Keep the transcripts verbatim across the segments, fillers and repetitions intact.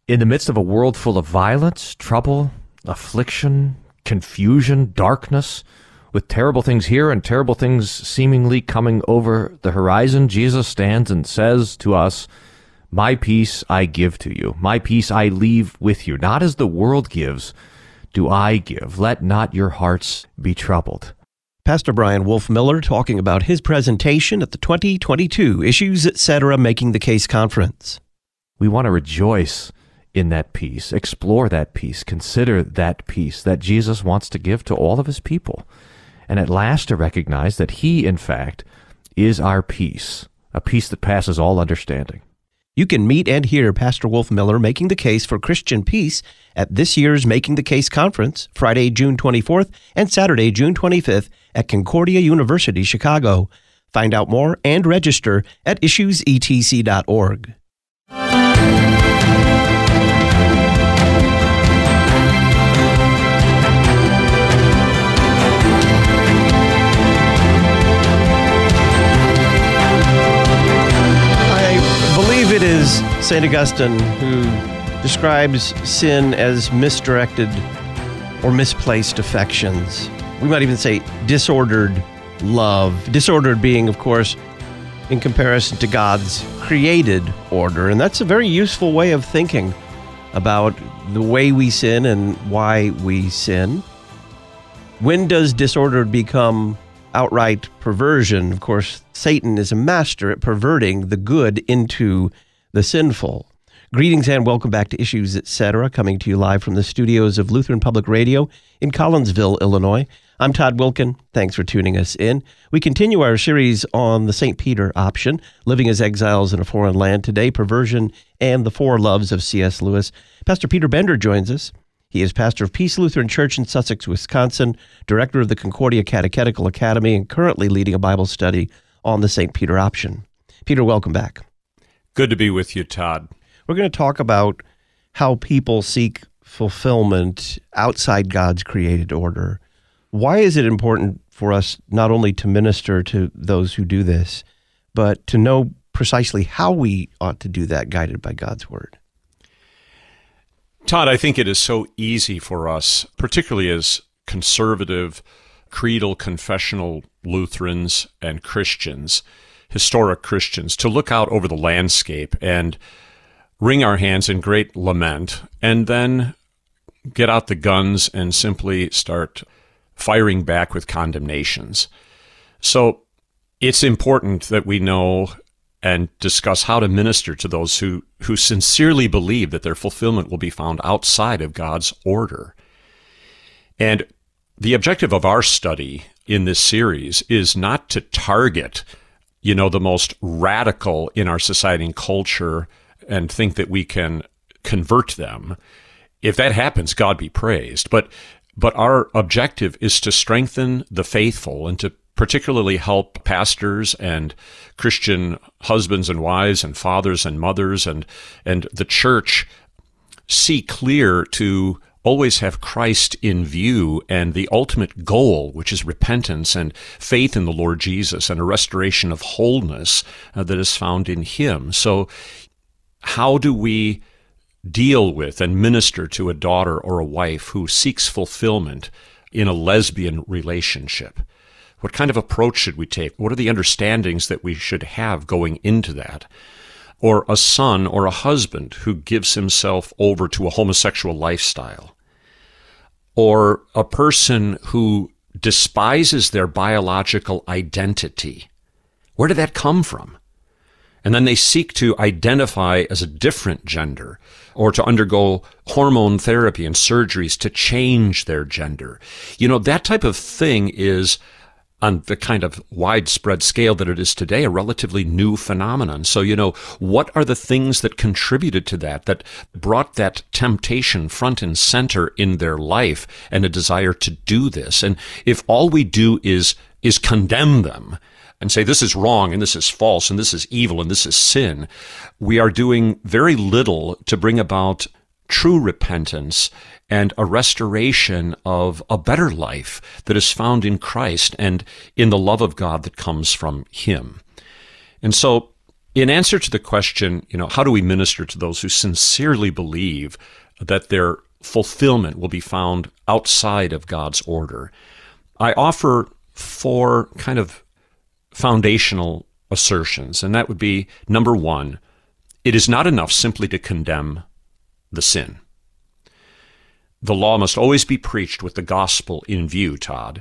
In the midst of a world full of violence, trouble, affliction, confusion, darkness, with terrible things here and terrible things seemingly coming over the horizon, Jesus stands and says to us, "My peace I give to you. My peace I leave with you. Not as the world gives, do I give. Let not your hearts be troubled." Pastor Brian Wolfmueller talking about his presentation at the twenty twenty-two Issues Etc. Making the Case Conference. We want to rejoice in that peace, explore that peace, consider that peace that Jesus wants to give to all of his people, and at last to recognize that he, in fact, is our peace, a peace that passes all understanding. You can meet and hear Pastor Wolfmueller making the case for Christian peace at this year's Making the Case Conference, Friday, June twenty-fourth and Saturday, June twenty-fifth at Concordia University, Chicago. Find out more and register at issues e t c dot org. It is Saint Augustine who describes sin as misdirected or misplaced affections. We might even say disordered love. Disordered being, of course, in comparison to God's created order. And that's a very useful way of thinking about the way we sin and why we sin. When does disordered become outright perversion? Of course, Satan is a master at perverting the good into the sinful. Greetings and welcome back to Issues Etc., coming to you live from the studios of Lutheran Public Radio in Collinsville, Illinois. I'm Todd Wilkin. Thanks for tuning us in. We continue our series on the Saint Peter option, living as exiles in a foreign land. Today, perversion and the four loves of C S Lewis. Pastor Peter Bender joins us. He is pastor of Peace Lutheran Church in Sussex, Wisconsin, director of the Concordia Catechetical Academy, and currently leading a Bible study on the Saint Peter option. Peter, welcome back. Good to be with you, Todd. We're going to talk about how people seek fulfillment outside God's created order. Why is it important for us not only to minister to those who do this, but to know precisely how we ought to do that, guided by God's word? Todd, I think it is so easy for us, particularly as conservative, creedal, confessional Lutherans and Christians, historic Christians, to look out over the landscape and wring our hands in great lament, and then get out the guns and simply start firing back with condemnations. So it's important that we know and discuss how to minister to those who, who sincerely believe that their fulfillment will be found outside of God's order. And the objective of our study in this series is not to target, you know, the most radical in our society and culture and think that we can convert them. If that happens, God be praised. But but our objective is to strengthen the faithful and to particularly help pastors and Christian husbands and wives and fathers and mothers and and the church see clear to always have Christ in view and the ultimate goal, which is repentance and faith in the Lord Jesus and a restoration of wholeness uh, that is found in Him. So how do we deal with and minister to a daughter or a wife who seeks fulfillment in a lesbian relationship? What kind of approach should we take? What are the understandings that we should have going into that? Or a son or a husband who gives himself over to a homosexual lifestyle? Or a person who despises their biological identity? Where did that come from? And then they seek to identify as a different gender or to undergo hormone therapy and surgeries to change their gender. You know, that type of thing is, on the kind of widespread scale that it is today, a relatively new phenomenon. So, you know, what are the things that contributed to that, that brought that temptation front and center in their life and a desire to do this? And if all we do is is condemn them and say this is wrong and this is false and this is evil and this is sin, we are doing very little to bring about true repentance and a restoration of a better life that is found in Christ and in the love of God that comes from Him. And so In answer to the question, you know, how do we minister to those who sincerely believe that their fulfillment will be found outside of God's order, I offer four kind of foundational assertions, and that would be, number one, it is not enough simply to condemn the sin. The law must always be preached with the gospel in view, Todd.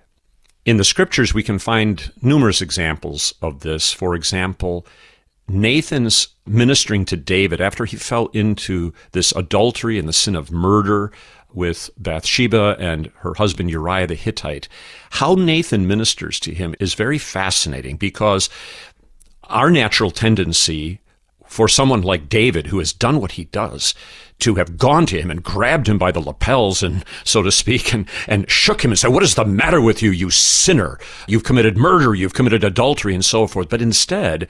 In the scriptures, we can find numerous examples of this. For example, Nathan's ministering to David after he fell into this adultery and the sin of murder with Bathsheba and her husband Uriah the Hittite. How Nathan ministers to him is very fascinating, because our natural tendency for someone like David, who has done what he does, to have gone to him and grabbed him by the lapels, and so to speak, and, and shook him and said, "What is the matter with you, you sinner? You've committed murder, you've committed adultery," and so forth. But instead,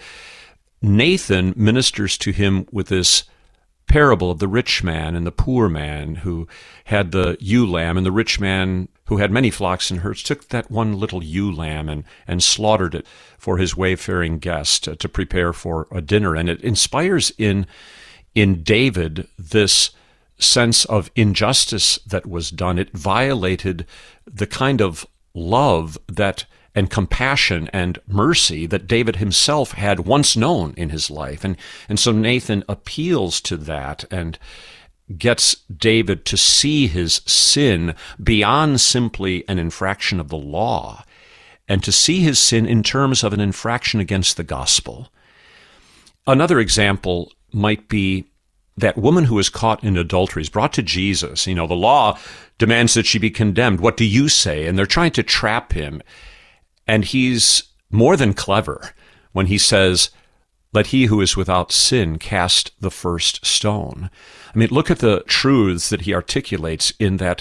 Nathan ministers to him with this parable of the rich man and the poor man who had the ewe lamb, and the rich man who had many flocks and herds took that one little ewe lamb and, and slaughtered it for his wayfaring guest to, to prepare for a dinner. And it inspires in, in David this sense of injustice that was done. It violated the kind of love that and compassion and mercy that David himself had once known in his life. And, and so Nathan appeals to that and gets David to see his sin beyond simply an infraction of the law, and to see his sin in terms of an infraction against the gospel. Another example might be that woman who is caught in adultery is brought to Jesus. You know, the law demands that she be condemned. What do you say? And they're trying to trap him. And he's more than clever when he says, "Let he who is without sin cast the first stone." I mean, look at the truths that he articulates in that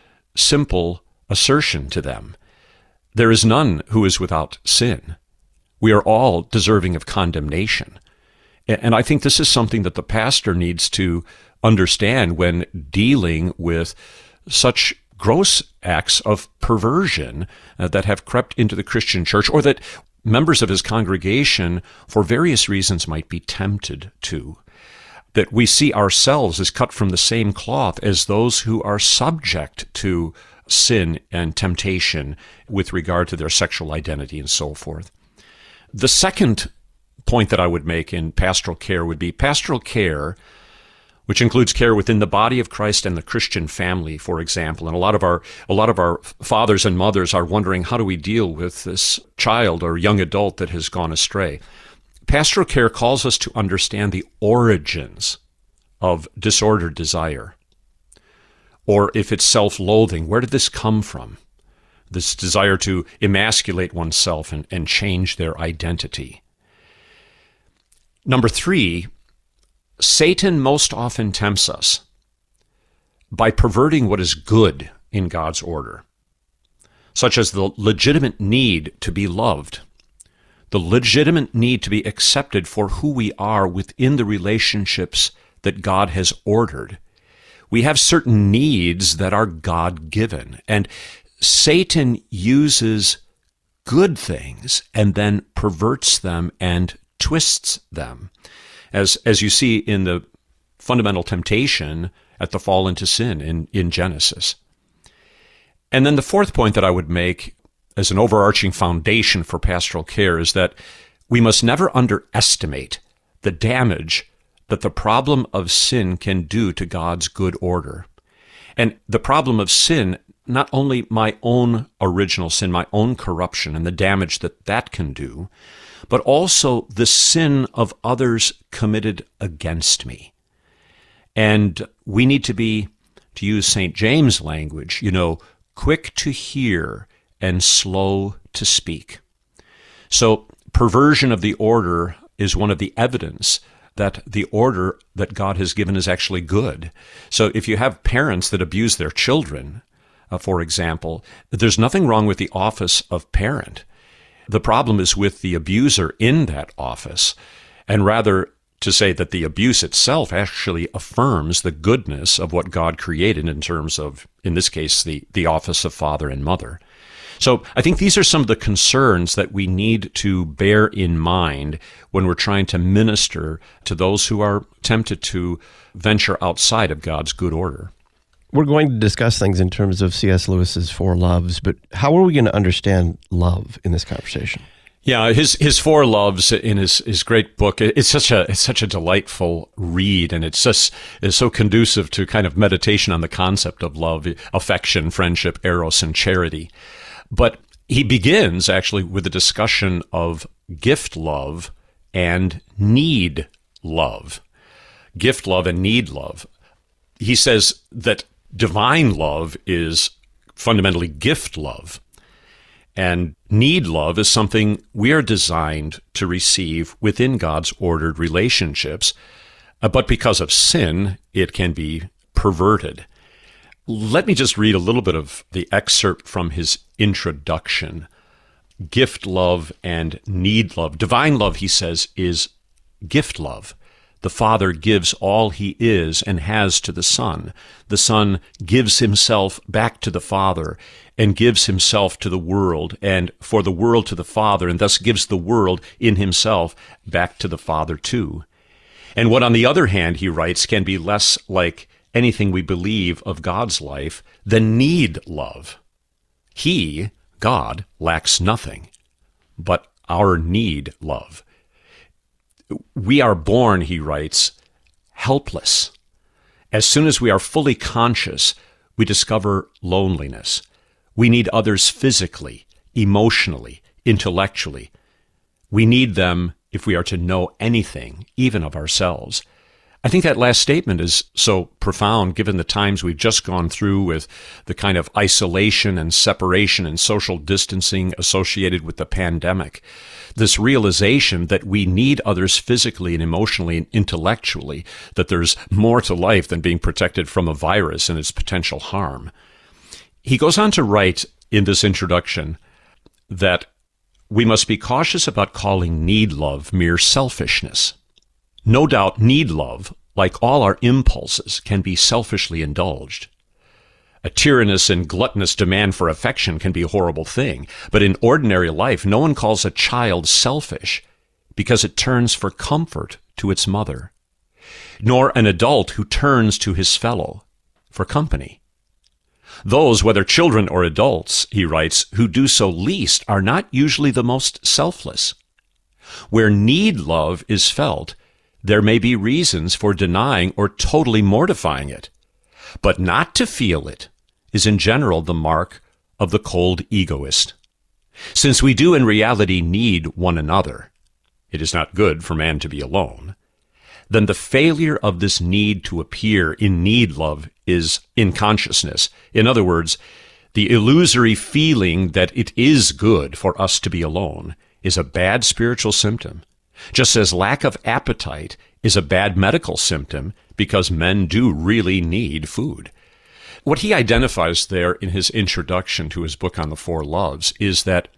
simple assertion to them. There is none who is without sin. We are all deserving of condemnation. And I think this is something that the pastor needs to understand when dealing with such gross acts of perversion uh, that have crept into the Christian church, or that members of his congregation, for various reasons, might be tempted to. That we see ourselves as cut from the same cloth as those who are subject to sin and temptation with regard to their sexual identity and so forth. The second point that I would make in pastoral care would be pastoral care, which includes care within the body of Christ and the Christian family, for example. And a lot of our a lot of our fathers and mothers are wondering, how do we deal with this child or young adult that has gone astray? Pastoral care calls us to understand the origins of disordered desire. Or if it's self-loathing, where did this come from? This desire to emasculate oneself and, and change their identity. Number three, Satan most often tempts us by perverting what is good in God's order, such as the legitimate need to be loved, the legitimate need to be accepted for who we are within the relationships that God has ordered. We have certain needs that are God-given, and Satan uses good things and then perverts them and twists them, as as you see in the fundamental temptation at the fall into sin in, in Genesis. And then the fourth point that I would make as an overarching foundation for pastoral care is that we must never underestimate the damage that the problem of sin can do to God's good order. And the problem of sin, not only my own original sin, my own corruption and the damage that that can do, but also the sin of others committed against me. And we need to be, to use Saint James' language, you know, quick to hear and slow to speak. So perversion of the order is one of the evidence that the order that God has given is actually good. So if you have parents that abuse their children, uh, for example, there's nothing wrong with the office of parent. The problem is with the abuser in that office, and rather to say that the abuse itself actually affirms the goodness of what God created in terms of, in this case, the, the office of father and mother. So I think these are some of the concerns that we need to bear in mind when we're trying to minister to those who are tempted to venture outside of God's good order. We're going to discuss things in terms of C S. Lewis's Four Loves, but how are we going to understand love in this conversation? Yeah, his his Four Loves in his, his great book, it's such a it's such a delightful read, and it's just is so conducive to kind of meditation on the concept of love, affection, friendship, eros, and charity. But he begins actually with a discussion of gift love and need love. Gift love and need love. He says that divine love is fundamentally gift love. And need love is something we are designed to receive within God's ordered relationships. Uh, but because of sin, it can be perverted. Let me just read a little bit of the excerpt from his introduction. Gift love and need love. Divine love, he says, is gift love. The Father gives all he is and has to the Son. The Son gives himself back to the Father and gives himself to the world and for the world to the Father, and thus gives the world in himself back to the Father too. And what, on the other hand, he writes, can be less like anything we believe of God's life than need love. He, God, lacks nothing but our need love. We are born, he writes, helpless. As soon as we are fully conscious, we discover loneliness. We need others physically, emotionally, intellectually. We need them if we are to know anything, even of ourselves. I think that last statement is so profound given the times we've just gone through with the kind of isolation and separation and social distancing associated with the pandemic. This realization that we need others physically and emotionally and intellectually, that there's more to life than being protected from a virus and its potential harm. He goes on to write in this introduction that we must be cautious about calling need love mere selfishness. No doubt need love, like all our impulses, can be selfishly indulged. A tyrannous and gluttonous demand for affection can be a horrible thing, but in ordinary life, no one calls a child selfish because it turns for comfort to its mother, nor an adult who turns to his fellow for company. Those, whether children or adults, he writes, who do so least are not usually the most selfless. Where need love is felt, there may be reasons for denying or totally mortifying it. But not to feel it is in general the mark of the cold egoist. Since we do in reality need one another, it is not good for man to be alone, then the failure of this need to appear in need love is in consciousness. In other words, the illusory feeling that it is good for us to be alone is a bad spiritual symptom, just as lack of appetite is a bad medical symptom because men do really need food. What he identifies there in his introduction to his book on the Four Loves is that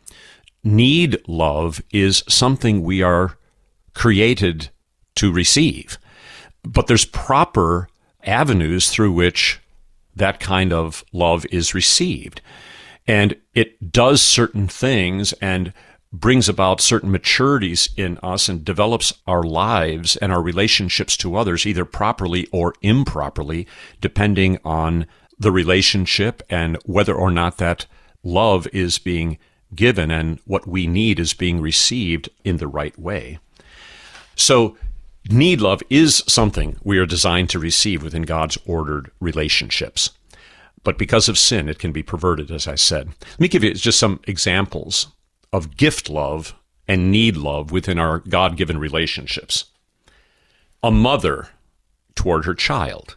need love is something we are created to receive. But there's proper avenues through which that kind of love is received. And it does certain things and brings about certain maturities in us and develops our lives and our relationships to others, either properly or improperly, depending on the relationship and whether or not that love is being given and what we need is being received in the right way. So need love is something we are designed to receive within God's ordered relationships. But because of sin, it can be perverted, as I said. Let me give you just some examples of gift love and need love within our God-given relationships. A mother toward her child.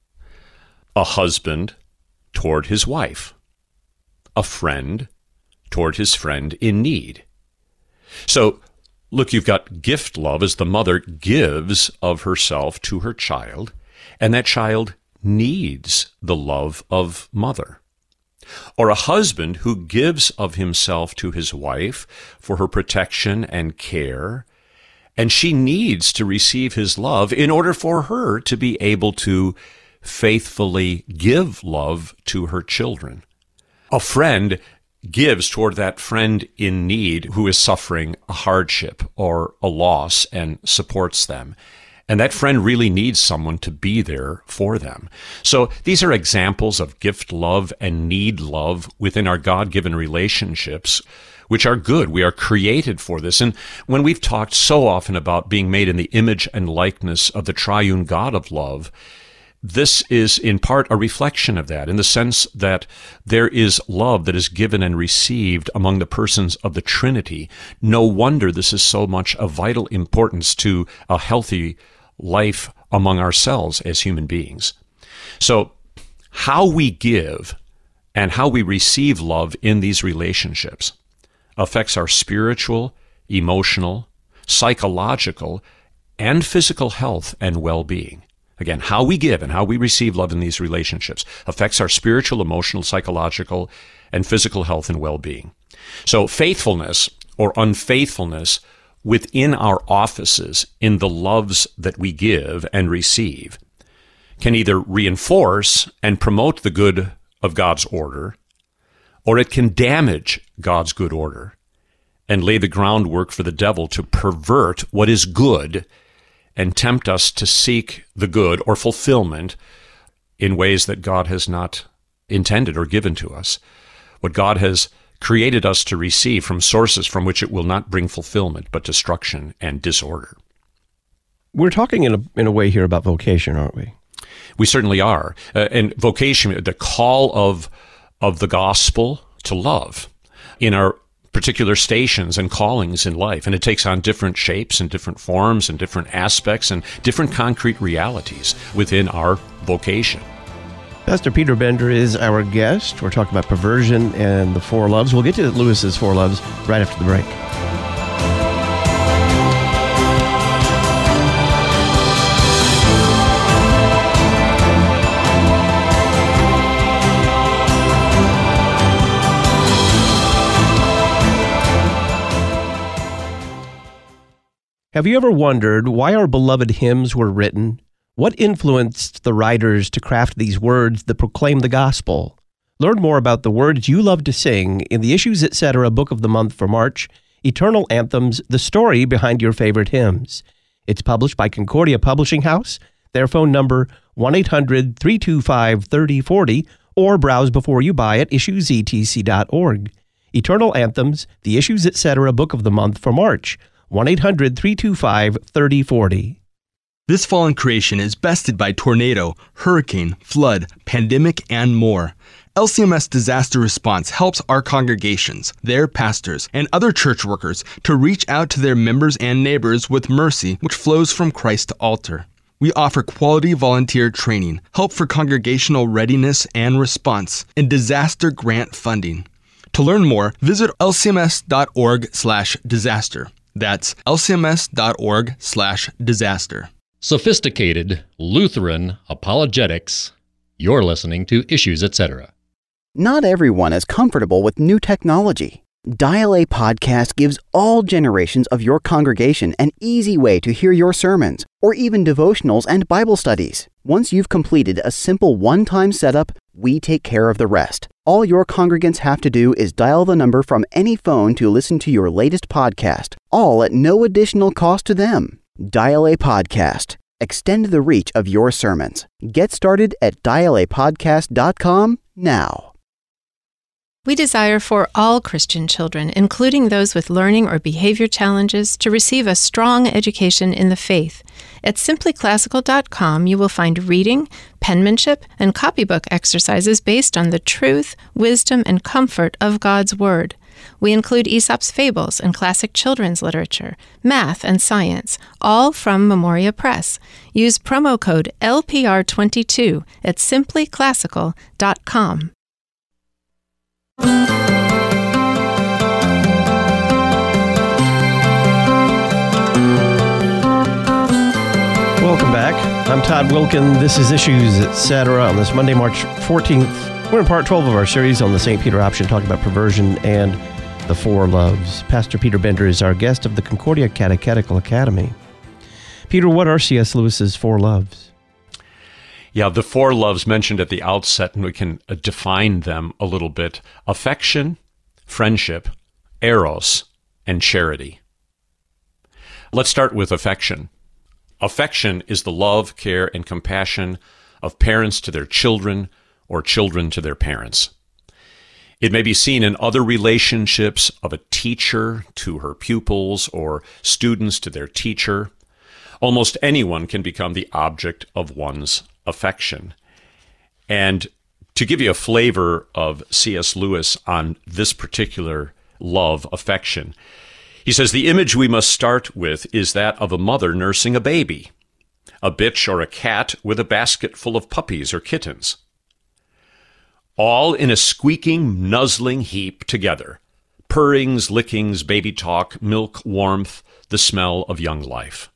A husband toward his wife. A friend toward his friend in need. So, look, you've got gift love as the mother gives of herself to her child, and that child needs the love of mother. Or a husband who gives of himself to his wife for her protection and care, and she needs to receive his love in order for her to be able to faithfully give love to her children. A friend gives toward that friend in need who is suffering a hardship or a loss and supports them. And that friend really needs someone to be there for them. So these are examples of gift love and need love within our God-given relationships, which are good. We are created for this. And when we've talked so often about being made in the image and likeness of the triune God of love, this is in part a reflection of that, in the sense that there is love that is given and received among the persons of the Trinity. No wonder this is so much of vital importance to a healthy life among ourselves as human beings. So how we give and how we receive love in these relationships affects our spiritual, emotional, psychological, and physical health and well-being. Again, how we give and how we receive love in these relationships affects our spiritual, emotional, psychological, and physical health and well-being. So faithfulness or unfaithfulness within our offices in the loves that we give and receive can either reinforce and promote the good of God's order, or it can damage God's good order and lay the groundwork for the devil to pervert what is good and tempt us to seek the good or fulfillment in ways that God has not intended or given to us. What God has created us to receive from sources from which it will not bring fulfillment, but destruction and disorder. We're talking in a, in a way here about vocation, aren't we? We certainly are. Uh, and vocation, the call of, of the gospel to love in our particular stations and callings in life. And it takes on different shapes and different forms and different aspects and different concrete realities within our vocation. Pastor Peter Bender is our guest. We're talking about perversion and the four loves. We'll get to Lewis's four loves right after the break. Have you ever wondered why our beloved hymns were written? What influenced the writers to craft these words that proclaim the gospel? Learn more about the words you love to sing in the Issues Etc. Book of the Month for March, Eternal Anthems, the story behind your favorite hymns. It's published by Concordia Publishing House. Their phone number, one eight hundred, three two five, three oh four oh, or browse before you buy at issues e t c dot org. Eternal Anthems, the Issues Etc. Book of the Month for March, one eight hundred, three two five, three oh four oh. This fallen creation is bested by tornado, hurricane, flood, pandemic, and more. L C M S Disaster Response helps our congregations, their pastors, and other church workers to reach out to their members and neighbors with mercy which flows from Christ to altar. We offer quality volunteer training, help for congregational readiness and response, and disaster grant funding. To learn more, visit l c m s dot org slash disaster. That's l c m s dot org slash disaster. Sophisticated Lutheran apologetics. You're listening to Issues Etc. Not everyone is comfortable with new technology. Dial A Podcast gives all generations of your congregation an easy way to hear your sermons, or even devotionals and Bible studies. Once you've completed a simple one-time setup, we take care of the rest. All your congregants have to do is dial the number from any phone to listen to your latest podcast, all at no additional cost to them. Dial A Podcast. Extend the reach of your sermons. Get started at dial a podcast dot com now. We desire for all Christian children, including those with learning or behavior challenges, to receive a strong education in the faith. At simply classical dot com, you will find reading, penmanship, and copybook exercises based on the truth, wisdom, and comfort of God's Word. We include Aesop's fables and classic children's literature, math and science, all from Memoria Press. Use promo code L P R twenty-two at simply classical dot com. Welcome back. I'm Todd Wilkin. This is Issues Etc. on this Monday, March fourteenth. We're in part twelve of our series on the Saint Peter option, talking about perversion and the four loves. Pastor Peter Bender is our guest of the Concordia Catechetical Academy. Peter, what are C S. Lewis's four loves? Yeah, the four loves mentioned at the outset, and we can uh, define them a little bit. Affection, friendship, eros, and charity. Let's start with affection. Affection is the love, care, and compassion of parents to their children or children to their parents. It may be seen in other relationships of a teacher to her pupils or students to their teacher. Almost anyone can become the object of one's affection. And to give you a flavor of C S Lewis on this particular love, affection, he says, the image we must start with is that of a mother nursing a baby, a bitch or a cat with a basket full of puppies or kittens, all in a squeaking, nuzzling heap together, purrings, lickings, baby talk, milk, warmth, the smell of young life.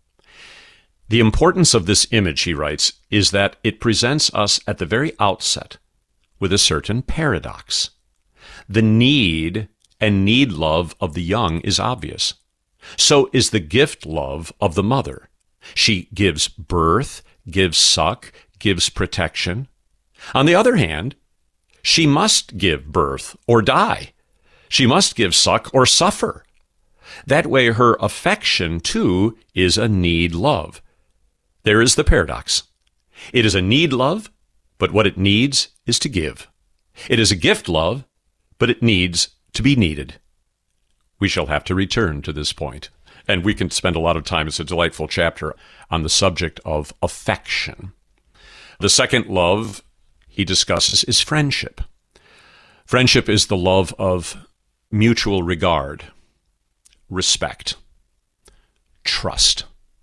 The importance of this image, he writes, is that it presents us at the very outset with a certain paradox. The need and need love of the young is obvious. So is the gift love of the mother. She gives birth, gives suck, gives protection. On the other hand, she must give birth or die. She must give suck or suffer. That way her affection, too, is a need love. There is the paradox. It is a need love, but what it needs is to give. It is a gift love, but it needs to be needed. We shall have to return to this point, and we can spend a lot of time. It's a delightful chapter on the subject of affection. The second love he discusses is friendship. Friendship is the love of mutual regard, respect, trust,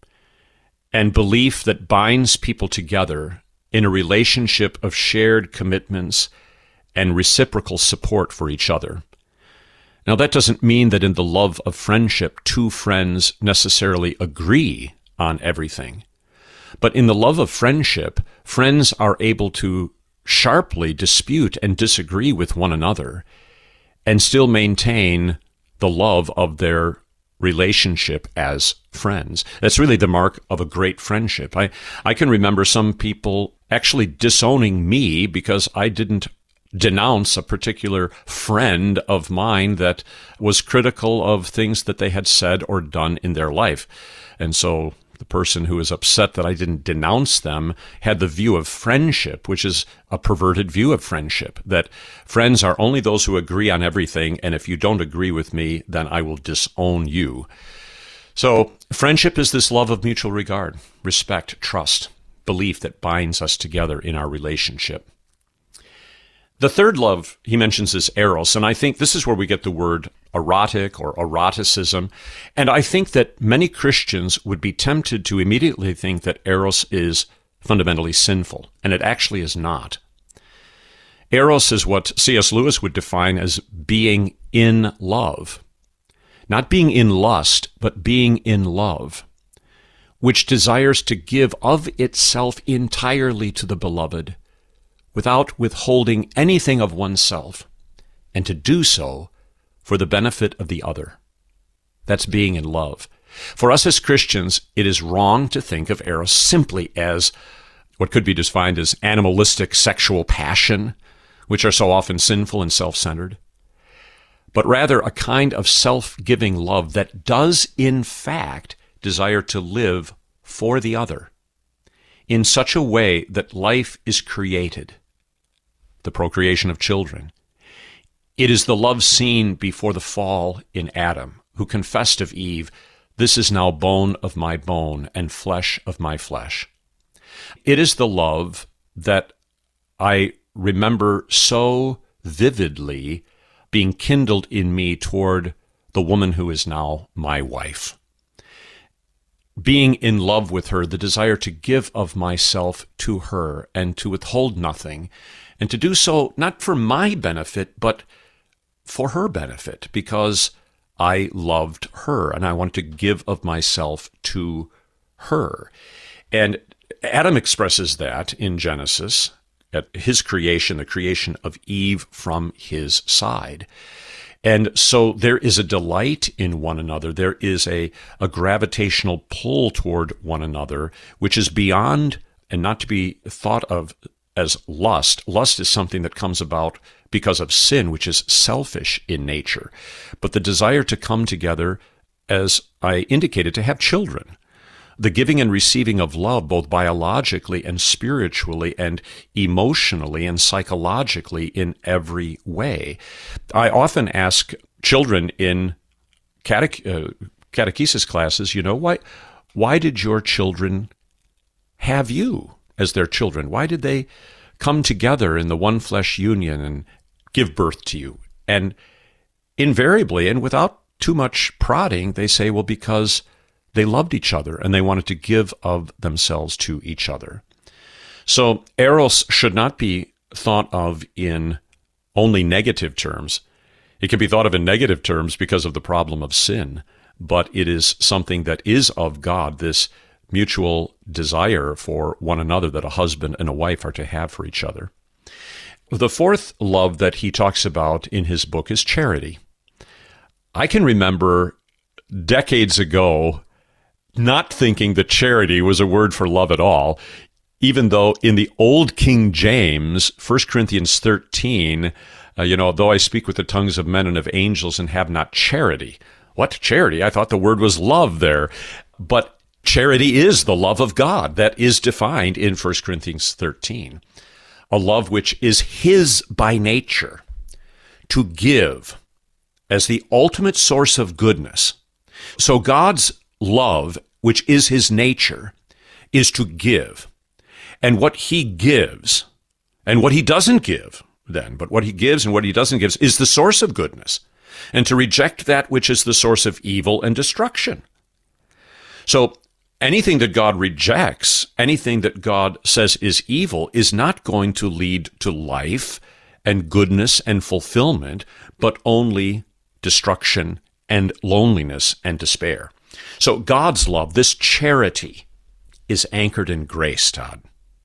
and belief that binds people together in a relationship of shared commitments and reciprocal support for each other. Now, that doesn't mean that in the love of friendship, two friends necessarily agree on everything. But in the love of friendship, friends are able to sharply dispute and disagree with one another and still maintain the love of their relationship as friends. That's really the mark of a great friendship. I, I can remember some people actually disowning me because I didn't denounce a particular friend of mine that was critical of things that they had said or done in their life. And so the person who was upset that I didn't denounce them had the view of friendship, which is a perverted view of friendship, that friends are only those who agree on everything, and if you don't agree with me, then I will disown you. So friendship is this love of mutual regard, respect, trust, belief that binds us together in our relationship. The third love he mentions is eros, and I think this is where we get the word erotic or eroticism. And I think that many Christians would be tempted to immediately think that eros is fundamentally sinful, and it actually is not. Eros is what C S Lewis would define as being in love. Not being in lust, but being in love, which desires to give of itself entirely to the beloved, without withholding anything of oneself, and to do so for the benefit of the other. That's being in love. For us as Christians, it is wrong to think of eros simply as what could be defined as animalistic sexual passion, which are so often sinful and self-centered, but rather a kind of self-giving love that does in fact desire to live for the other in such a way that life is created, the procreation of children. It is the love seen before the fall in Adam, who confessed of Eve, "This is now bone of my bone and flesh of my flesh." It is the love that I remember so vividly being kindled in me toward the woman who is now my wife. Being in love with her, the desire to give of myself to her and to withhold nothing, and to do so not for my benefit, but for her benefit, because I loved her and I want to give of myself to her. And Adam expresses that in Genesis, at his creation, the creation of Eve from his side. And so there is a delight in one another. There is a, a gravitational pull toward one another, which is beyond and not to be thought of as lust. Lust is something that comes about because of sin, which is selfish in nature. But the desire to come together, as I indicated, to have children. The giving and receiving of love, both biologically and spiritually and emotionally and psychologically in every way. I often ask children in catech- uh, catechesis classes, you know, why, why did your children have you as their children? Why did they come together in the one flesh union and give birth to you? And invariably, and without too much prodding, they say, well, because they loved each other and they wanted to give of themselves to each other. So eros should not be thought of in only negative terms. It can be thought of in negative terms because of the problem of sin, but it is something that is of God, this mutual desire for one another that a husband and a wife are to have for each other. The fourth love that he talks about in his book is charity. I can remember decades ago not thinking that charity was a word for love at all, even though in the old King James, First Corinthians thirteen, uh, you know, though I speak with the tongues of men and of angels and have not charity. What charity? I thought the word was love there. But charity is the love of God that is defined in First Corinthians thirteen, a love which is his by nature, to give as the ultimate source of goodness. So God's love, which is his nature, is to give. And what he gives, and what he doesn't give then, but what he gives and what he doesn't give is the source of goodness. And to reject that which is the source of evil and destruction. So anything that God rejects, anything that God says is evil, is not going to lead to life and goodness and fulfillment, but only destruction and loneliness and despair. So God's love, this charity, is anchored in grace, Todd.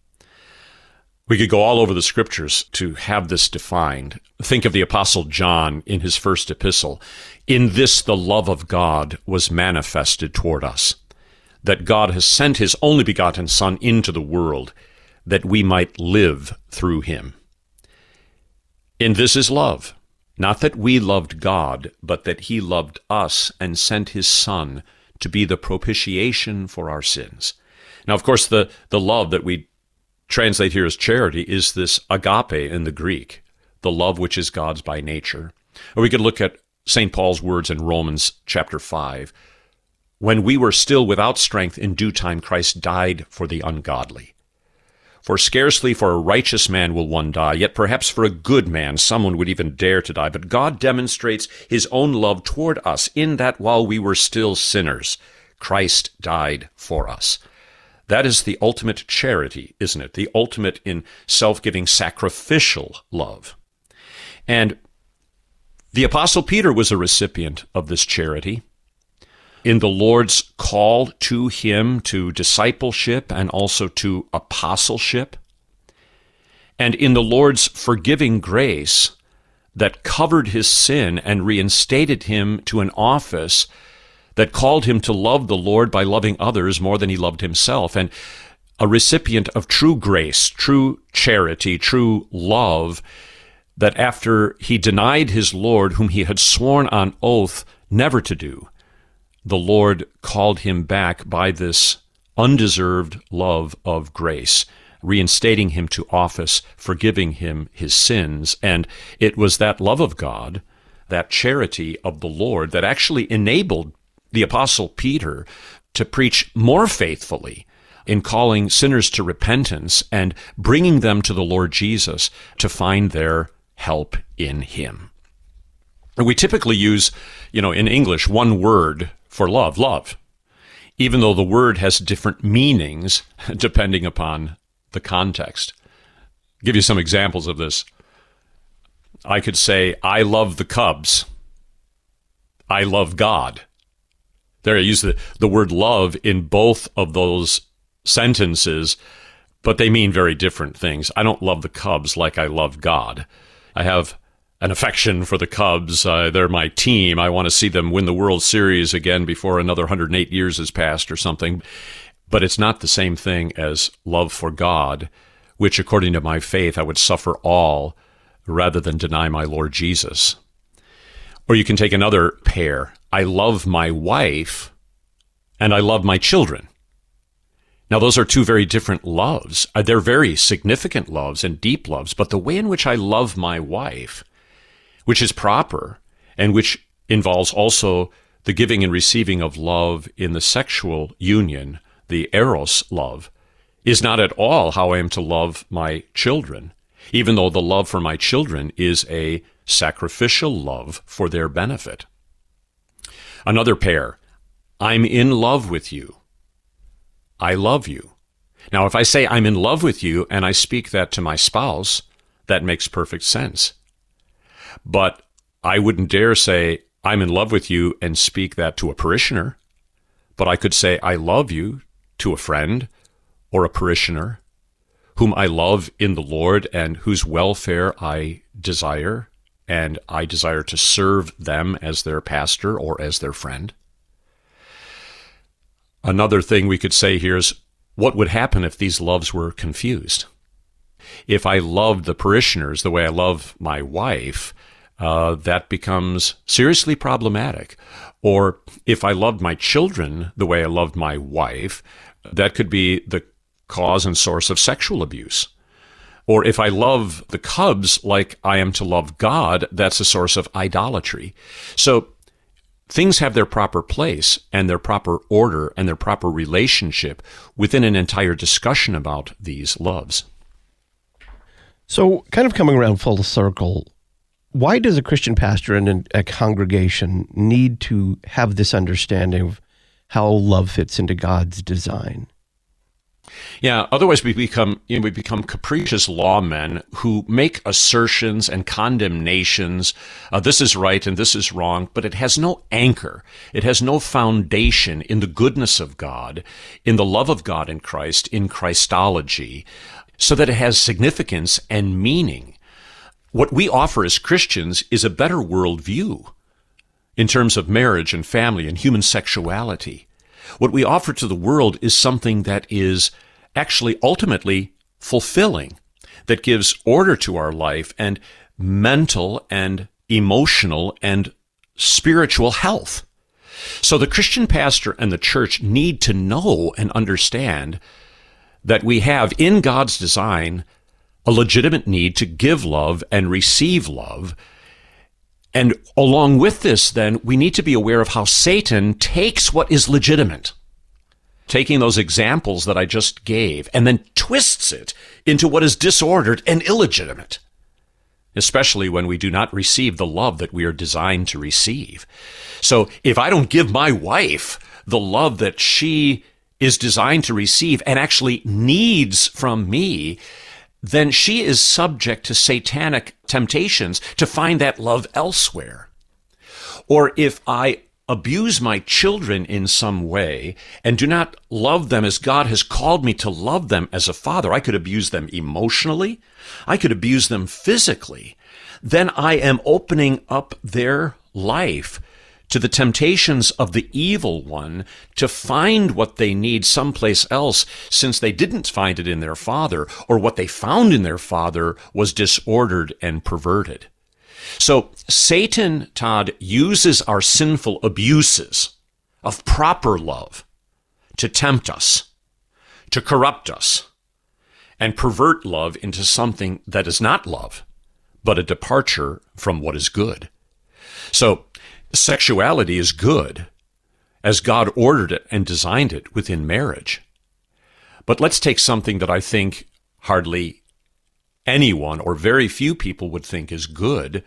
We could go all over the scriptures to have this defined. Think of the Apostle John in his first epistle. In this the love of God was manifested toward us, that God has sent his only begotten Son into the world, that we might live through him. In this is love, not that we loved God, but that he loved us and sent his Son to be the propitiation for our sins. Now, of course, the, the love that we translate here as charity is this agape in the Greek, the love which is God's by nature. Or we could look at Saint Paul's words in Romans chapter five. When we were still without strength, in due time Christ died for the ungodly. For scarcely for a righteous man will one die, yet perhaps for a good man someone would even dare to die. But God demonstrates his own love toward us in that while we were still sinners, Christ died for us. That is the ultimate charity, isn't it? The ultimate in self-giving sacrificial love. And the Apostle Peter was a recipient of this charity. In the Lord's call to him to discipleship and also to apostleship, and in the Lord's forgiving grace that covered his sin and reinstated him to an office that called him to love the Lord by loving others more than he loved himself, and a recipient of true grace, true charity, true love, that after he denied his Lord, whom he had sworn on oath never to do, the Lord called him back by this undeserved love of grace, reinstating him to office, forgiving him his sins. And it was that love of God, that charity of the Lord, that actually enabled the Apostle Peter to preach more faithfully in calling sinners to repentance and bringing them to the Lord Jesus to find their help in him. We typically use, you know, in English, one word for love, love, even though the word has different meanings depending upon the context. I'll give you some examples of this. I could say, I love the Cubs. I love God. There I use the, the word love in both of those sentences, but they mean very different things. I don't love the Cubs like I love God. I have an affection for the Cubs. Uh, they're my team. I want to see them win the World Series again before another one hundred eight years has passed or something. But it's not the same thing as love for God, which according to my faith I would suffer all rather than deny my Lord Jesus. Or you can take another pair. I love my wife and I love my children. Now, those are two very different loves. They're very significant loves and deep loves, but the way in which I love my wife, which is proper and which involves also the giving and receiving of love in the sexual union, the eros love, is not at all how I am to love my children, even though the love for my children is a sacrificial love for their benefit. Another pair, I'm in love with you. I love you. Now, if I say I'm in love with you and I speak that to my spouse, that makes perfect sense. But I wouldn't dare say I'm in love with you and speak that to a parishioner. But I could say I love you to a friend or a parishioner whom I love in the Lord and whose welfare I desire, and I desire to serve them as their pastor or as their friend. Another thing we could say here is, what would happen if these loves were confused? If I loved the parishioners the way I love my wife, uh, that becomes seriously problematic. Or if I loved my children the way I loved my wife, that could be the cause and source of sexual abuse. Or if I love the cubs like I am to love God, that's a source of idolatry. So things have their proper place and their proper order and their proper relationship within an entire discussion about these loves. So, kind of coming around full circle, why does a Christian pastor and a congregation need to have this understanding of how love fits into God's design? Yeah, otherwise we become you know, we become capricious lawmen who make assertions and condemnations. Uh, this is right and this is wrong, but it has no anchor. It has no foundation in the goodness of God, in the love of God in Christ, in Christology, so that it has significance and meaning. What we offer as Christians is a better worldview in terms of marriage and family and human sexuality. What we offer to the world is something that is actually ultimately fulfilling, that gives order to our life and mental and emotional and spiritual health. So the Christian pastor and the church need to know and understand that we have in God's design a legitimate need to give love and receive love. And along with this, then, we need to be aware of how Satan takes what is legitimate, taking those examples that I just gave, and then twists it into what is disordered and illegitimate, especially when we do not receive the love that we are designed to receive. So if I don't give my wife the love that she is designed to receive and actually needs from me, then she is subject to satanic temptations to find that love elsewhere. Or if I abuse my children in some way and do not love them as God has called me to love them as a father, I could abuse them emotionally, I could abuse them physically, then I am opening up their life to the temptations of the evil one to find what they need someplace else, since they didn't find it in their father, or what they found in their father was disordered and perverted. So Satan, Todd, uses our sinful abuses of proper love to tempt us, to corrupt us, and pervert love into something that is not love, but a departure from what is good. So sexuality is good, as God ordered it and designed it within marriage. But let's take something that I think hardly anyone or very few people would think is good.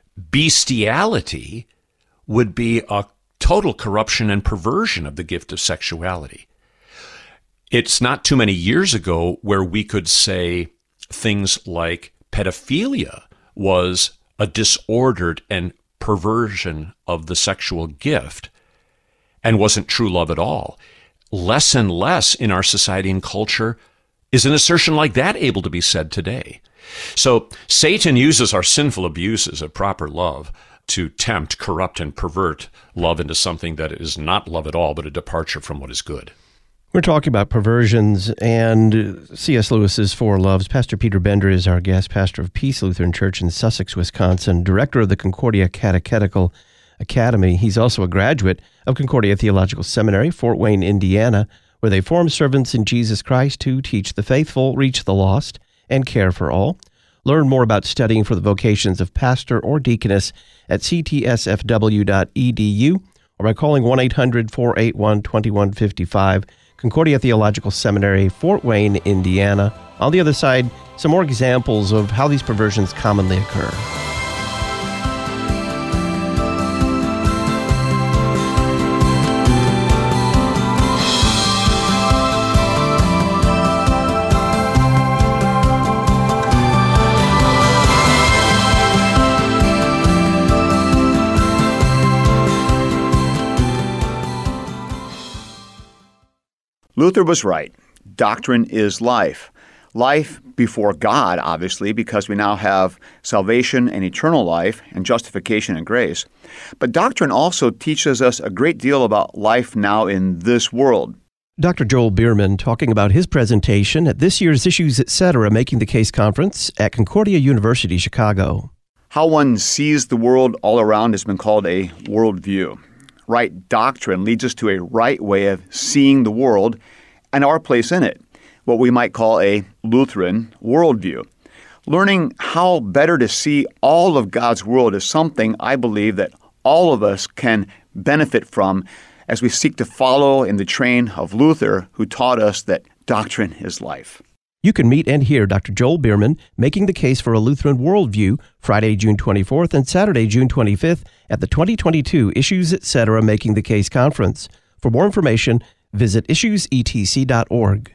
Bestiality would be a total corruption and perversion of the gift of sexuality. It's not too many years ago where we could say things like pedophilia was a disordered and perversion of the sexual gift and wasn't true love at all. Less and less in our society and culture is an assertion like that able to be said today. So Satan uses our sinful abuses of proper love to tempt, corrupt, and pervert love into something that is not love at all, but a departure from what is good. We're talking about perversions and C S. Lewis's Four Loves. Pastor Peter Bender is our guest, pastor of Peace Lutheran Church in Sussex, Wisconsin, director of the Concordia Catechetical Academy. He's also a graduate of Concordia Theological Seminary, Fort Wayne, Indiana, where they form servants in Jesus Christ to teach the faithful, reach the lost, and care for all. Learn more about studying for the vocations of pastor or deaconess at c t s f w dot e d u or by calling one eight hundred, four eight one, two one five five. Concordia Theological Seminary, Fort Wayne, Indiana. On the other side, some more examples of how these perversions commonly occur. Luther was right. Doctrine is life. Life before God, obviously, because we now have salvation and eternal life and justification and grace. But doctrine also teaches us a great deal about life now in this world. Doctor Joel Bierman talking about his presentation at this year's Issues Etc. Making the Case Conference at Concordia University, Chicago. How one sees the world all around has been called a worldview. Right doctrine leads us to a right way of seeing the world and our place in it, what we might call a Lutheran worldview. Learning how better to see all of God's world is something I believe that all of us can benefit from as we seek to follow in the train of Luther, who taught us that doctrine is life. You can meet and hear Doctor Joel Bierman making the case for a Lutheran worldview Friday, June twenty-fourth and Saturday, June twenty-fifth at the twenty twenty-two Issues Etc. Making the Case Conference. For more information, visit issues e t c dot org.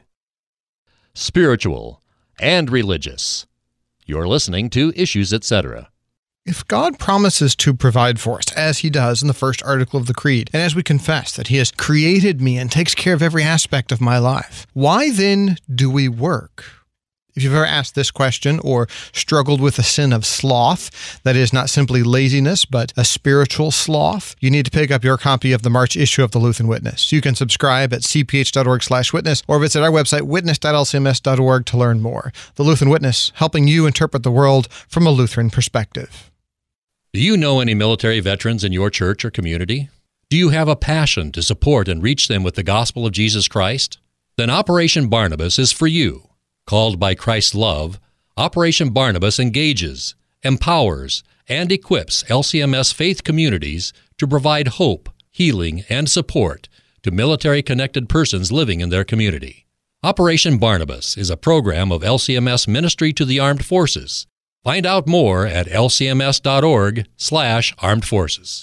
Spiritual and religious. You're listening to Issues Etc. If God promises to provide for us, as he does in the first article of the Creed, and as we confess that he has created me and takes care of every aspect of my life, why then do we work? If you've ever asked this question or struggled with the sin of sloth, that is not simply laziness, but a spiritual sloth, you need to pick up your copy of the March issue of the Lutheran Witness. You can subscribe at c p h dot org slash witness or visit our website, witness dot l c m s dot org, to learn more. The Lutheran Witness, helping you interpret the world from a Lutheran perspective. Do you know any military veterans in your church or community? Do you have a passion to support and reach them with the gospel of Jesus Christ? Then Operation Barnabas is for you. Called by Christ's love, Operation Barnabas engages, empowers, and equips L C M S faith communities to provide hope, healing, and support to military-connected persons living in their community. Operation Barnabas is a program of L C M S Ministry to the Armed Forces. Find out more at l c m s dot org slash armed forces.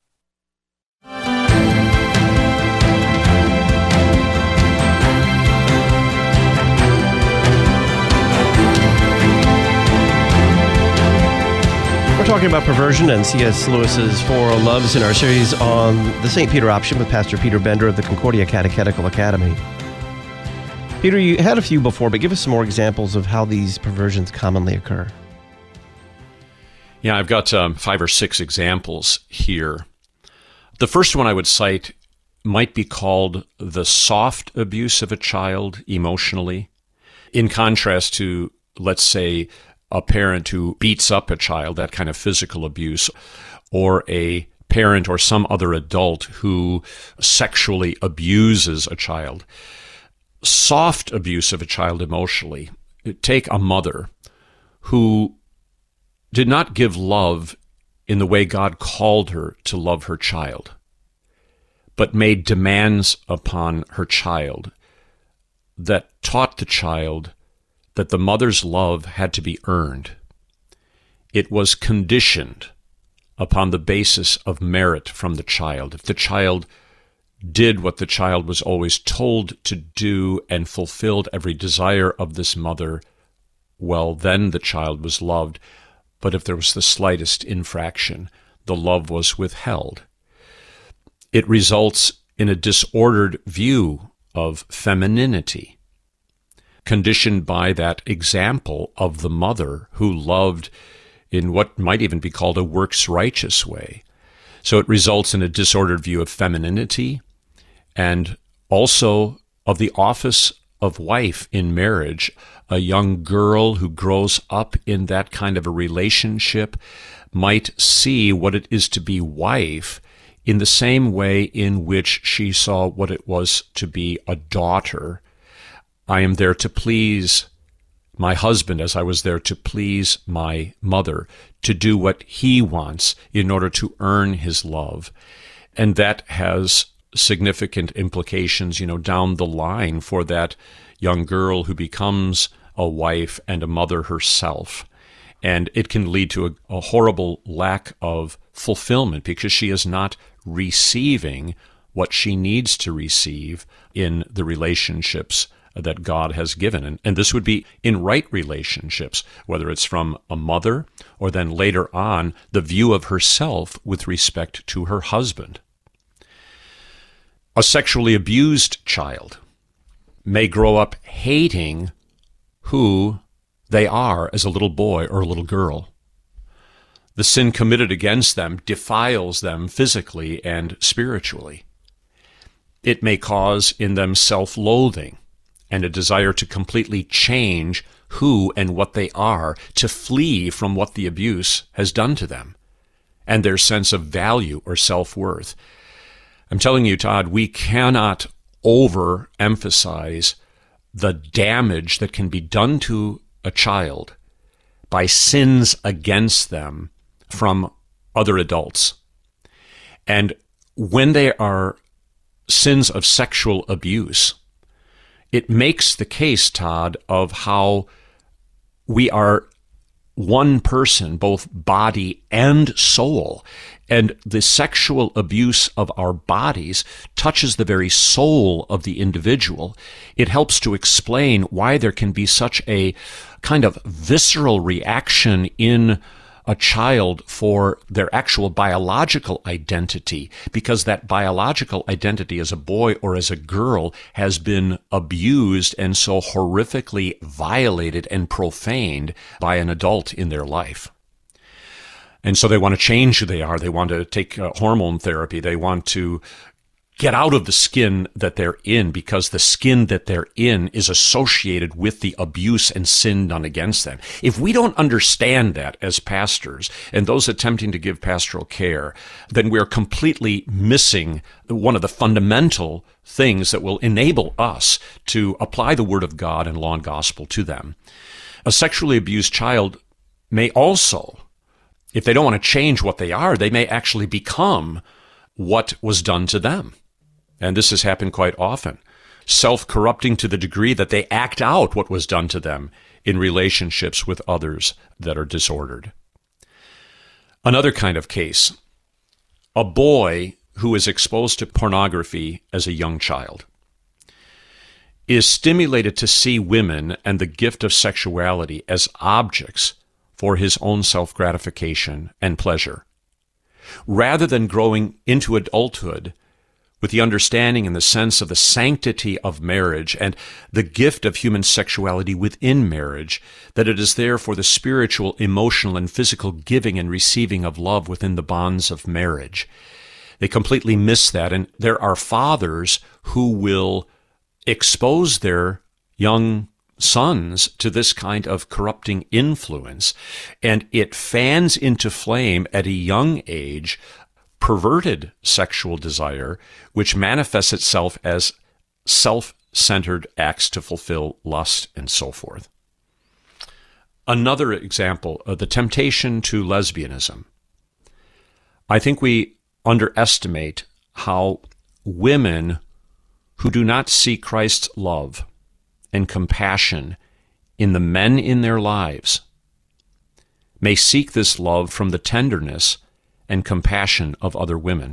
We're talking about perversion and C S. Lewis's Four Loves in our series on the Saint Peter option with Pastor Peter Bender of the Concordia Catechetical Academy. Peter, you had a few before, but give us some more examples of how these perversions commonly occur. Yeah, I've got um, five or six examples here. The first one I would cite might be called the soft abuse of a child emotionally, in contrast to, let's say, a parent who beats up a child, that kind of physical abuse, or a parent or some other adult who sexually abuses a child. Soft abuse of a child emotionally. Take a mother who did not give love in the way God called her to love her child, but made demands upon her child that taught the child that the mother's love had to be earned. It was conditioned upon the basis of merit from the child. If the child did what the child was always told to do and fulfilled every desire of this mother, well, then the child was loved. But if there was the slightest infraction, the love was withheld. It results in a disordered view of femininity, conditioned by that example of the mother who loved in what might even be called a works-righteous way. So it results in a disordered view of femininity and also of the office of wife in marriage. A young girl who grows up in that kind of a relationship might see what it is to be wife in the same way in which she saw what it was to be a daughter. I am there to please my husband as I was there to please my mother, to do what he wants in order to earn his love. And that has significant implications, you know, down the line for that young girl who becomes a wife and a mother herself. And it can lead to a, a horrible lack of fulfillment because she is not receiving what she needs to receive in the relationships that God has given. And, and this would be in right relationships, whether it's from a mother or then later on the view of herself with respect to her husband. A sexually abused child may grow up hating who they are as a little boy or a little girl. The sin committed against them defiles them physically and spiritually. It may cause in them self-loathing and a desire to completely change who and what they are, to flee from what the abuse has done to them, and their sense of value or self-worth. I'm telling you, Todd, we cannot overemphasize the damage that can be done to a child by sins against them from other adults. And when they are sins of sexual abuse, it makes the case, Todd, of how we are one person, both body and soul. And the sexual abuse of our bodies touches the very soul of the individual. It helps to explain why there can be such a kind of visceral reaction in a child for their actual biological identity, because that biological identity as a boy or as a girl has been abused and so horrifically violated and profaned by an adult in their life. And so they want to change who they are. They want to take uh, hormone therapy. They want to get out of the skin that they're in, because the skin that they're in is associated with the abuse and sin done against them. If we don't understand that as pastors and those attempting to give pastoral care, then we're completely missing one of the fundamental things that will enable us to apply the Word of God and law and gospel to them. A sexually abused child may also, if they don't want to change what they are, they may actually become what was done to them. And this has happened quite often, self-corrupting to the degree that they act out what was done to them in relationships with others that are disordered. Another kind of case, a boy who is exposed to pornography as a young child is stimulated to see women and the gift of sexuality as objects for his own self-gratification and pleasure, rather than growing into adulthood with the understanding and the sense of the sanctity of marriage and the gift of human sexuality within marriage, that it is there for the spiritual, emotional, and physical giving and receiving of love within the bonds of marriage. They completely miss that, and there are fathers who will expose their young sons to this kind of corrupting influence, and it fans into flame at a young age perverted sexual desire, which manifests itself as self-centered acts to fulfill lust and so forth. Another example of the temptation to lesbianism. I think we underestimate how women who do not see Christ's love and compassion in the men in their lives may seek this love from the tenderness and compassion of other women.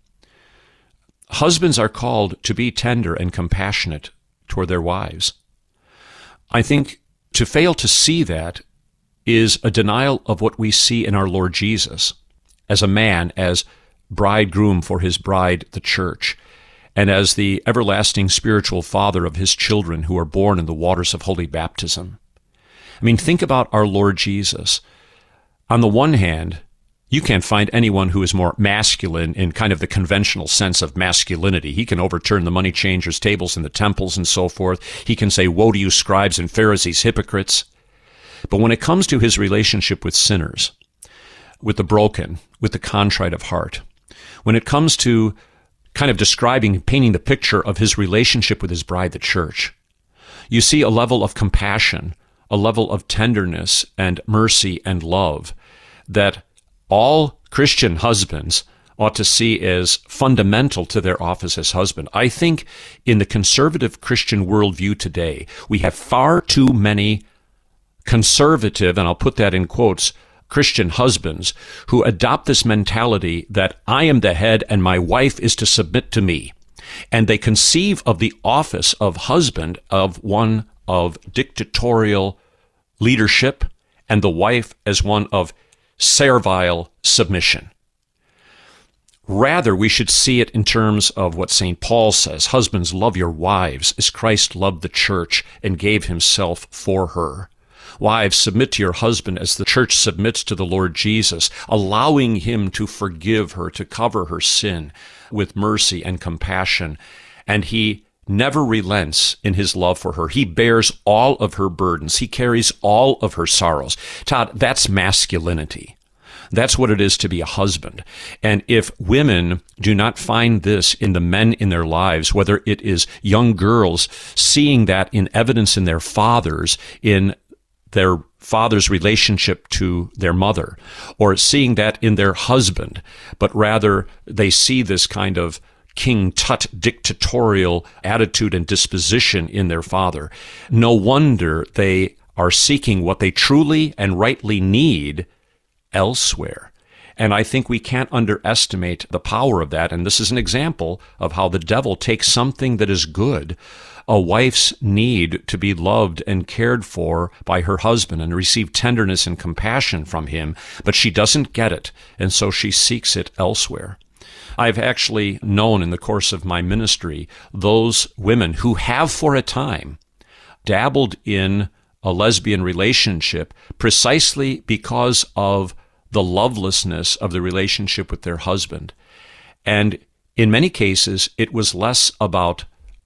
Husbands are called to be tender and compassionate toward their wives. I think to fail to see that is a denial of what we see in our Lord Jesus as a man, as bridegroom for his bride, the church, and as the everlasting spiritual father of his children who are born in the waters of holy baptism. I mean, think about our Lord Jesus. On the one hand, You can't find anyone who is more masculine in kind of the conventional sense of masculinity. He can overturn the money changers' tables in the temples and so forth. He can say, "Woe to you, scribes and Pharisees, hypocrites." But when it comes to his relationship with sinners, with the broken, with the contrite of heart, when it comes to kind of describing, painting the picture of his relationship with his bride, the church, you see a level of compassion, a level of tenderness and mercy and love that all Christian husbands ought to see as fundamental to their office as husband. I think in the conservative Christian worldview today, we have far too many conservative, and I'll put that in quotes, Christian husbands who adopt this mentality that I am the head and my wife is to submit to me. And they conceive of the office of husband of one of dictatorial leadership and the wife as one of servile submission. Rather, we should see it in terms of what Saint Paul says, "Husbands, love your wives as Christ loved the church and gave himself for her. Wives, submit to your husband as the church submits to the Lord Jesus, allowing him to forgive her, to cover her sin with mercy and compassion. And he never relents in his love for her. He bears all of her burdens. He carries all of her sorrows." Todd, that's masculinity. That's what it is to be a husband. And if women do not find this in the men in their lives, whether it is young girls seeing that in evidence in their fathers, in their father's relationship to their mother, or seeing that in their husband, but rather they see this kind of King Tut dictatorial attitude and disposition in their father, no wonder they are seeking what they truly and rightly need elsewhere. And I think we can't underestimate the power of that. And this is an example of how the devil takes something that is good, a wife's need to be loved and cared for by her husband and receive tenderness and compassion from him, but she doesn't get it, and so she seeks it elsewhere. I've actually known in the course of my ministry those women who have for a time dabbled in a lesbian relationship precisely because of the lovelessness of the relationship with their husband. And in many cases, it was less about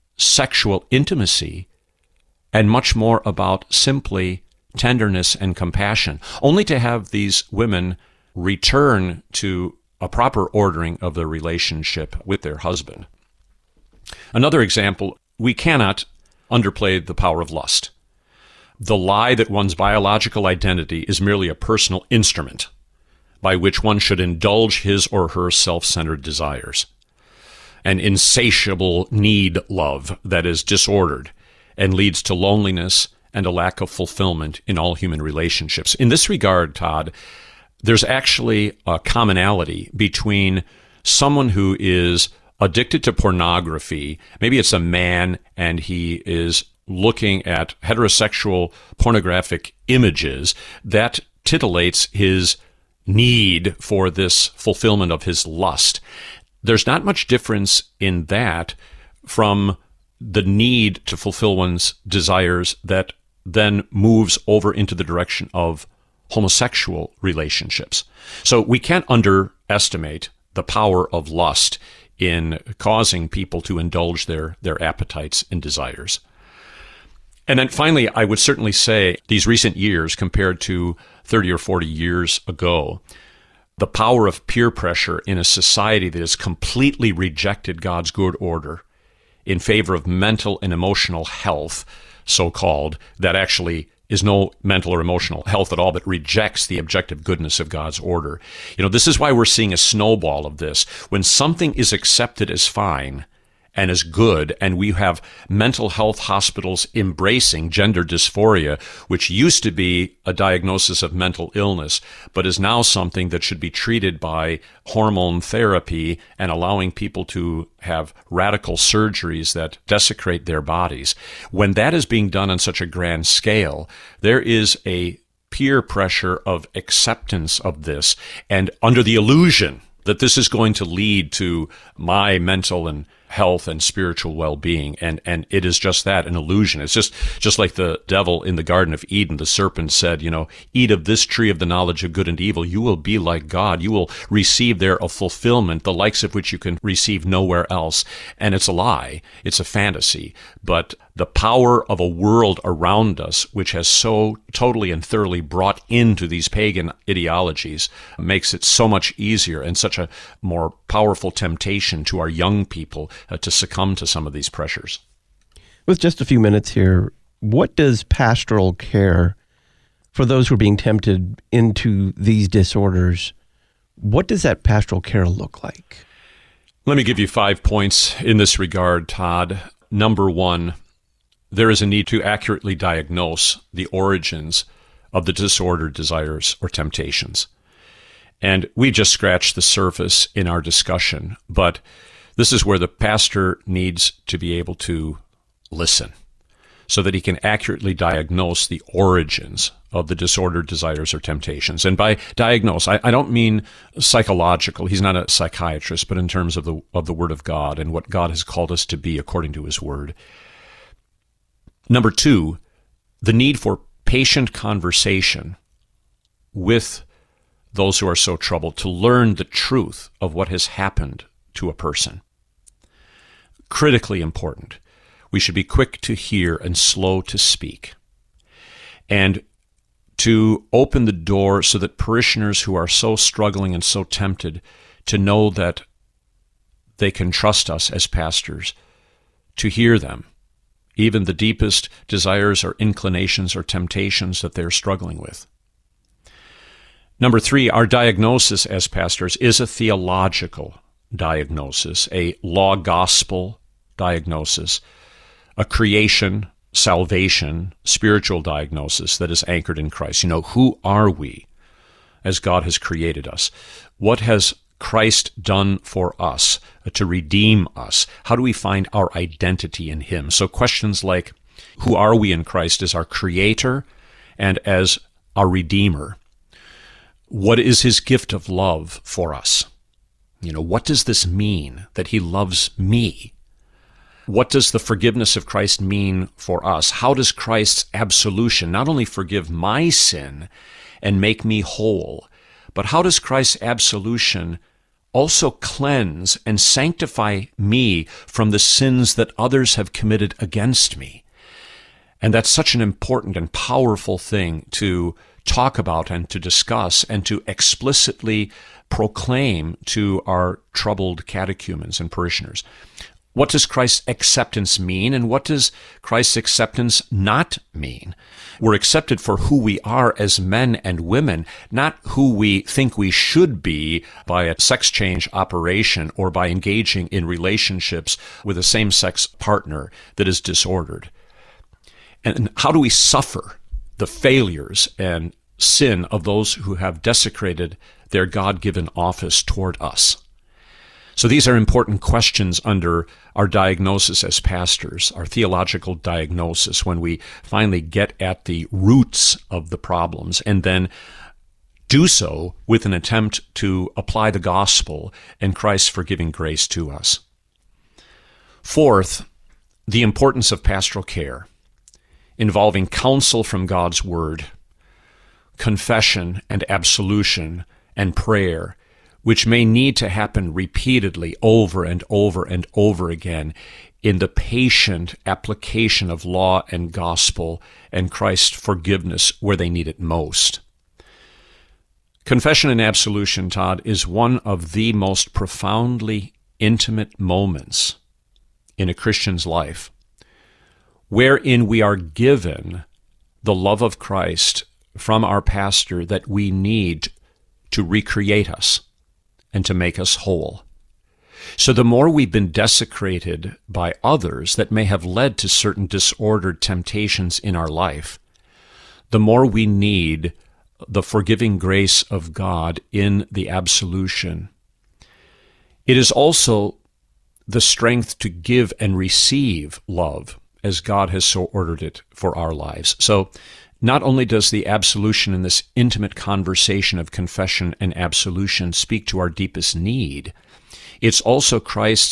sexual intimacy and much more about simply tenderness and compassion, only to have these women return to a proper ordering of the relationship with their husband. Another example, we cannot underplay the power of lust. The lie that one's biological identity is merely a personal instrument by which one should indulge his or her self-centered desires. An insatiable need love that is disordered and leads to loneliness and a lack of fulfillment in all human relationships. In this regard, Todd, there's actually a commonality between someone who is addicted to pornography. Maybe it's a man and he is looking at heterosexual pornographic images that titillates his need for this fulfillment of his lust. There's not much difference in that from the need to fulfill one's desires that then moves over into the direction of homosexual relationships. So we can't underestimate the power of lust in causing people to indulge their, their appetites and desires. And then finally, I would certainly say these recent years compared to thirty or forty years ago, the power of peer pressure in a society that has completely rejected God's good order in favor of mental and emotional health, so-called, that actually is no mental or emotional health at all, but rejects the objective goodness of God's order. You know, this is why we're seeing a snowball of this. When something is accepted as fine and as good, and we have mental health hospitals embracing gender dysphoria, which used to be a diagnosis of mental illness, but is now something that should be treated by hormone therapy and allowing people to have radical surgeries that desecrate their bodies. When that is being done on such a grand scale, there is a peer pressure of acceptance of this, and under the illusion that this is going to lead to my mental and health and spiritual well-being. And, and it is just that, an illusion. It's just, just like the devil in the Garden of Eden. The serpent said, you know, eat of this tree of the knowledge of good and evil. You will be like God. You will receive there a fulfillment, the likes of which you can receive nowhere else. And it's a lie. It's a fantasy. But the power of a world around us, which has so totally and thoroughly brought into these pagan ideologies, makes it so much easier and such a more powerful temptation to our young people uh, to succumb to some of these pressures. With just a few minutes here, what does pastoral care for those who are being tempted into these disorders, what does that pastoral care look like? Let me give you five points in this regard, Todd. Number one, there is a need to accurately diagnose the origins of the disordered desires or temptations. And we just scratched the surface in our discussion, but this is where the pastor needs to be able to listen so that he can accurately diagnose the origins of the disordered desires or temptations. And by diagnose, I, I don't mean psychological. He's not a psychiatrist, but in terms of the of the Word of God and what God has called us to be according to His Word. Number two, the need for patient conversation with those who are so troubled to learn the truth of what has happened to a person. Critically important. We should be quick to hear and slow to speak. And to open the door so that parishioners who are so struggling and so tempted to know that they can trust us as pastors to hear them, even the deepest desires or inclinations or temptations that they're struggling with. Number three, our diagnosis as pastors is a theological diagnosis, a law gospel diagnosis, a creation, salvation, spiritual diagnosis that is anchored in Christ. You know, who are we as God has created us? What has Christ done for us to redeem us? How do we find our identity in Him? So questions like, who are we in Christ as our Creator and as our Redeemer? What is His gift of love for us? You know, what does this mean that He loves me? What does the forgiveness of Christ mean for us? How does Christ's absolution not only forgive my sin and make me whole, but how does Christ's absolution also cleanse and sanctify me from the sins that others have committed against me? And that's such an important and powerful thing to talk about and to discuss and to explicitly proclaim to our troubled catechumens and parishioners. What does Christ's acceptance mean, and what does Christ's acceptance not mean? We're accepted for who we are as men and women, not who we think we should be by a sex change operation or by engaging in relationships with a same-sex partner that is disordered. And how do we suffer the failures and sin of those who have desecrated their God-given office toward us? So these are important questions under our diagnosis as pastors, our theological diagnosis, when we finally get at the roots of the problems and then do so with an attempt to apply the gospel and Christ's forgiving grace to us. Fourth, the importance of pastoral care involving counsel from God's Word, confession and absolution and prayer, which may need to happen repeatedly over and over and over again in the patient application of law and gospel and Christ's forgiveness where they need it most. Confession and absolution, Todd, is one of the most profoundly intimate moments in a Christian's life, wherein we are given the love of Christ from our pastor that we need to recreate us and to make us whole. So the more we've been desecrated by others that may have led to certain disordered temptations in our life, the more we need the forgiving grace of God in the absolution. It is also the strength to give and receive love as God has so ordered it for our lives. So not only does the absolution in this intimate conversation of confession and absolution speak to our deepest need, it's also Christ's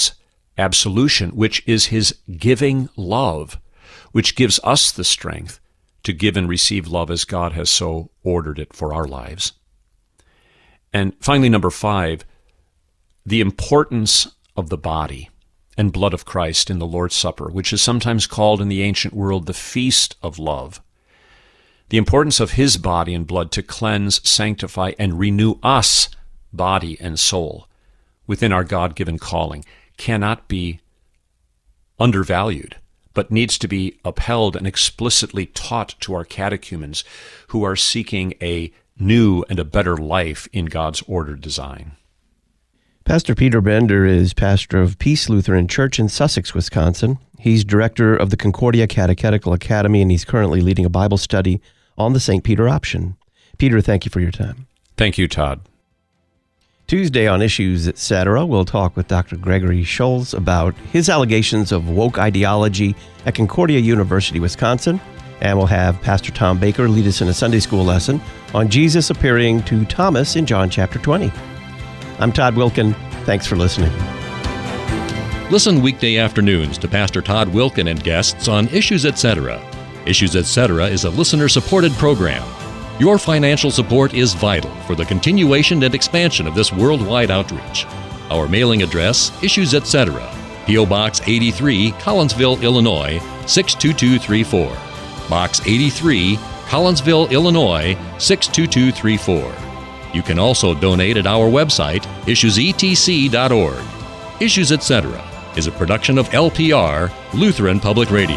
absolution, which is his giving love, which gives us the strength to give and receive love as God has so ordered it for our lives. And finally, number five, the importance of the body and blood of Christ in the Lord's Supper, which is sometimes called in the ancient world the feast of love. The importance of his body and blood to cleanse, sanctify, and renew us, body and soul, within our God-given calling, cannot be undervalued, but needs to be upheld and explicitly taught to our catechumens who are seeking a new and a better life in God's ordered design. Pastor Peter Bender is pastor of Peace Lutheran Church in Sussex, Wisconsin. He's director of the Concordia Catechetical Academy, and he's currently leading a Bible study on the Saint Peter option. Peter, thank you for your time. Thank you, Todd. Tuesday on Issues, et cetera, we'll talk with Doctor Gregory Scholz about his allegations of woke ideology at Concordia University, Wisconsin. And we'll have Pastor Tom Baker lead us in a Sunday school lesson on Jesus appearing to Thomas in John chapter twenty. I'm Todd Wilken. Thanks for listening. Listen weekday afternoons to Pastor Todd Wilken and guests on Issues, et cetera. Issues, et cetera is a listener-supported program. Your financial support is vital for the continuation and expansion of this worldwide outreach. Our mailing address, Issues, et cetera, P O. Box eighty-three, Collinsville, Illinois, six two two three four. Box eighty-three, Collinsville, Illinois, six two two three four. You can also donate at our website, issues e t c dot org. Issues, et cetera is a production of L P R, Lutheran Public Radio.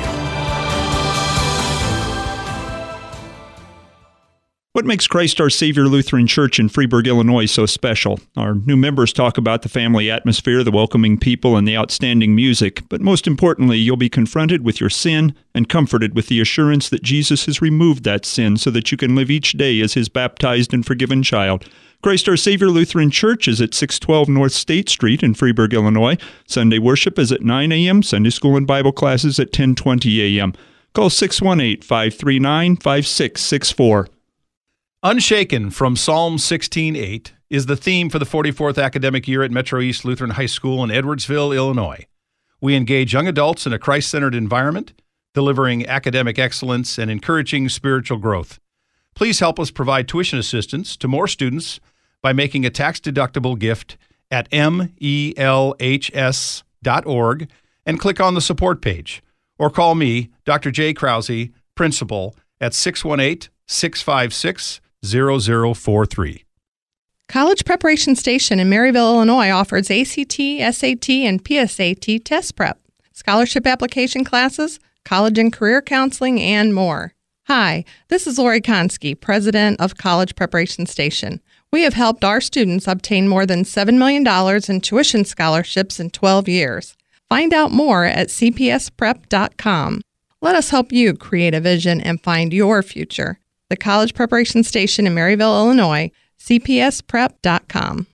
What makes Christ Our Savior Lutheran Church in Freeburg, Illinois so special? Our new members talk about the family atmosphere, the welcoming people, and the outstanding music. But most importantly, you'll be confronted with your sin and comforted with the assurance that Jesus has removed that sin so that you can live each day as his baptized and forgiven child. Christ Our Savior Lutheran Church is at six twelve North State Street in Freeburg, Illinois. Sunday worship is at nine a.m., Sunday school and Bible classes at ten twenty a.m. Call six one eight, five three nine, five six six four. Unshaken from Psalm sixteen eight is the theme for the forty-fourth academic year at Metro East Lutheran High School in Edwardsville, Illinois. We engage young adults in a Christ-centered environment, delivering academic excellence and encouraging spiritual growth. Please help us provide tuition assistance to more students by making a tax-deductible gift at m e l h s dot org and click on the support page. Or call me, Doctor Jay Krause, principal, at six one eight, six five six, zero zero four three. College Preparation Station in Maryville, Illinois offers A C T, S A T, and P S A T test prep, scholarship application classes, college and career counseling, and more. Hi, this is Lori Konski, president of College Preparation Station. We have helped our students obtain more than seven million dollars in tuition scholarships in twelve years. Find out more at c p s prep dot com. Let us help you create a vision and find your future. The College Preparation Station in Maryville, Illinois, c p s prep dot com.